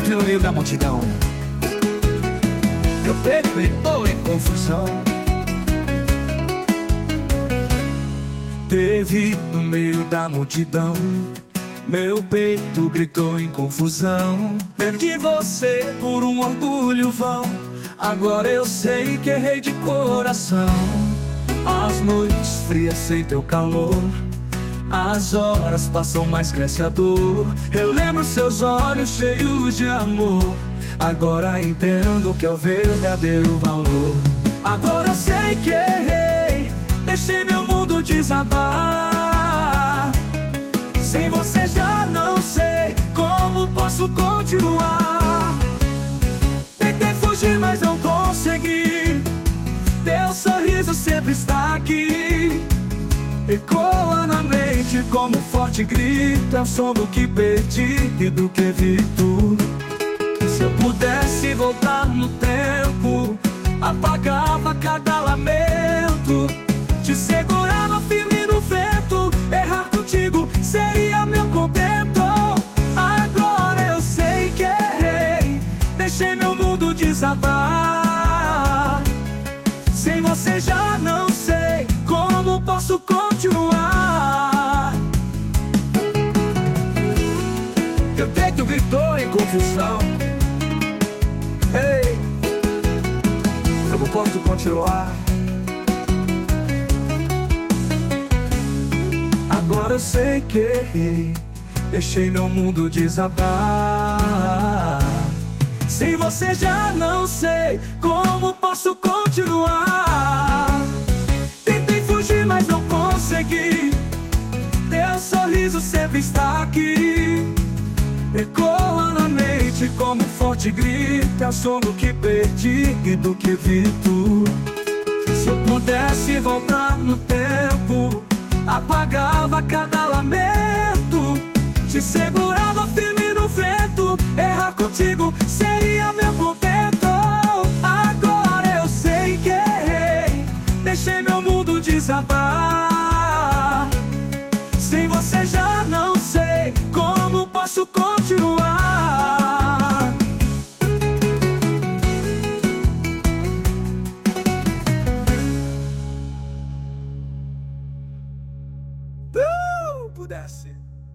sempre no meio da multidão. Meu peito gritou em confusão. Teve no meio da multidão. Meu peito gritou em confusão. Perdi você por um orgulho vão. Agora eu sei que errei de coração. As noites frias sem teu calor, as horas passam, mas cresce a dor. Eu lembro seus olhos cheios de amor. Agora entendo que é o verdadeiro valor. Agora eu sei que errei, deixei meu mundo desabar. Sem você já não sei como posso continuar. Tentei fugir, mas não consegui. Teu sorriso sempre está aqui. Ecoa na mente como um forte grito. É o som do que perdi e do que evito. Se eu pudesse voltar no tempo, apagava cada lamento. Te segurava firme no vento. Errar contigo seria meu contento. Agora eu sei que errei, deixei meu mundo desabar. Sem você já não sei como posso continuar. Teu peito gritou em confusão. Ei, eu não posso continuar. Agora eu sei que errei, deixei meu mundo desabar. Sem você já não sei como posso continuar. Tentei fugir, mas não consegui. Teu sorriso sempre está aqui. Ecoa na mente como um forte grito. É o som do que perdi e do que evito. Se eu pudesse voltar no tempo, apagava cada lamento. Te segurava firme no vento. Errar contigo seria meu contento. Agora eu sei que errei, deixei meu mundo desabar. Sem você já não sei como posso continuar. Pudesse.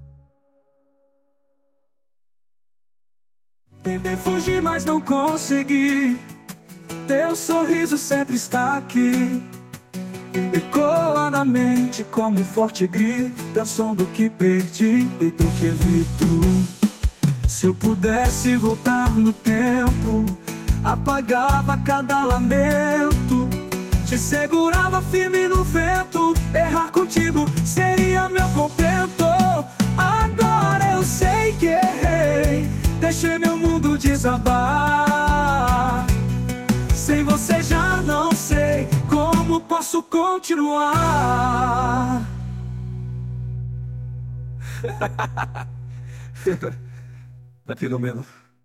Tentei fugir, mas não consegui. Teu sorriso sempre está aqui. Ecoa na mente como um forte grito. É o som do que perdi e do que evito. Se eu pudesse voltar no tempo, apagava cada lamento. Te segurava firme no vento. Errar contigo seria meu contento. Agora eu sei que errei, deixei meu mundo desabar. Sem você já não sei como posso continuar. Tá pelo menos.